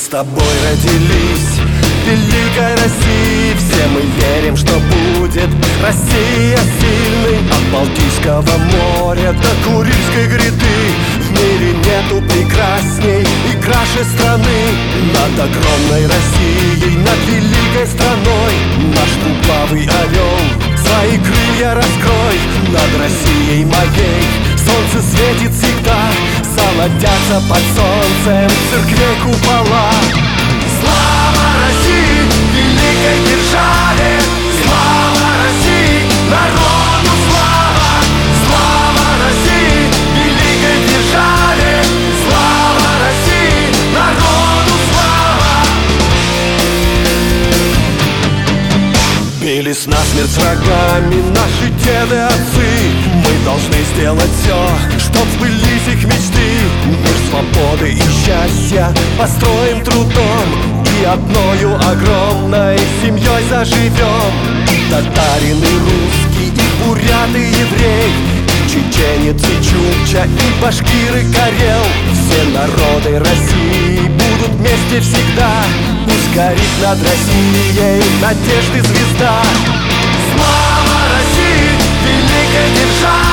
тобой родились в великой России. Все мы верим, что будет Россия сильной. От Балтийского моря до Курильской гряды в мире нету прекрасней и краше страны. Над огромной Россией, над великой страной наш двуглавый орел свои крылья раскрой. Над Россией моей солнце светит всегда, золотятся под солнцем церквей купола. Слава России, великой державе! Слава России, народу слава! Слава России, великой державе! Слава России, народу слава! Бились насмерть с врагами наши деды, отцы. Мы должны сделать все, чтоб сбылись их мечты. Мир свободы и счастья построим трудом, и одною огромной семьей заживем. Татарин и русский, и бурят, и еврей, и чеченец, и чукча, и башкир, и карел. Все народы России будут вместе всегда. Пусть горит над Россией надежды звезда. Слава России, великой державе!